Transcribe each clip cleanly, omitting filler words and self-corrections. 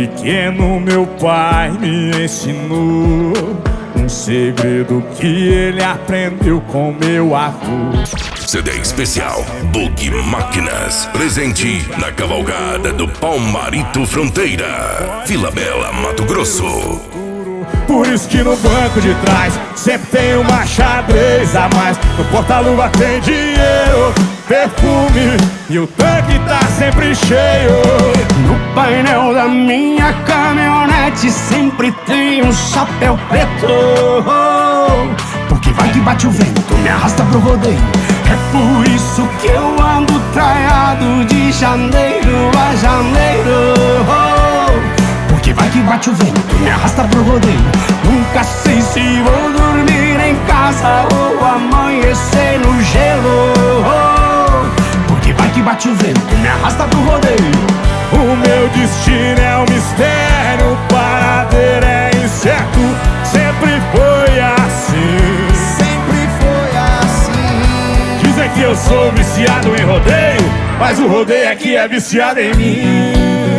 pequeno meu pai me ensinou um segredo que ele aprendeu com meu avô. CD especial Bug Máquinas, presente na cavalgada do Palmarito Fronteira, Vila Bela, Mato Grosso. Por isso que no banco de trás sempre tem uma xadrez a mais. No porta-luva tem dinheiro, perfume e o tanque tá sempre cheio. No painel da minha caminhonete sempre tem um chapéu preto, porque vai que bate o vento, me arrasta pro rodeio. É por isso que eu ando traiado de janeiro a janeiro, porque vai que bate o vento, me arrasta pro rodeio. Nunca sei se vou dormir em casa ou amanhecer no gelo, porque vai que bate o vento, me arrasta pro rodeio. O meu destino é um mistério, o paradeiro é incerto. Sempre foi assim, sempre foi assim. dizem que eu sou viciado em rodeio, mas o rodeio é que é viciado em mim.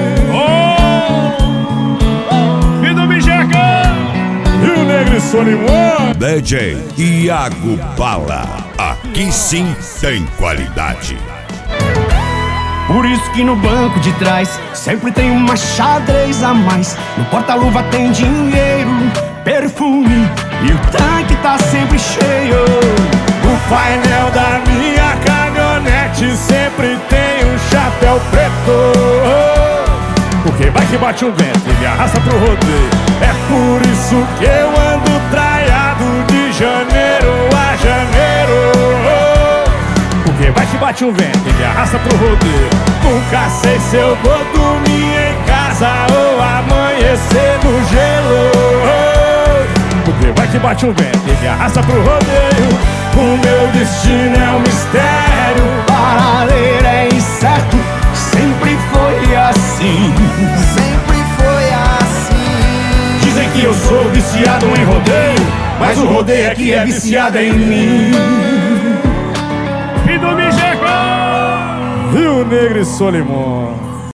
E do Bijeca E o Negro Solimão, DJ Iago Bala, aqui sim tem qualidade. por isso que no banco de trás sempre tem uma xadrez a mais. No porta-luva tem dinheiro, perfume e o tanque tá sempre cheio. o painel da minha caminhonete sempre tem um chapéu preto, porque vai que bate o vento e me arrasta pro rodeio. É por isso que eu ando traiado de janeiro a janeiro, porque vai que bate o vento e me arrasta pro rodeio. Nunca sei se eu vou dormir em casa ou amanhecer no gelo, porque vai que bate o vento e me arrasta pro rodeio. O meu destino é um mistério, Paradeiro é incerto, sempre foi assim. Sempre foi assim. dizem que eu sou viciado em rodeio, mas o rodeio é que é viciado em mim. E do Bijeca E o Negro Solimão.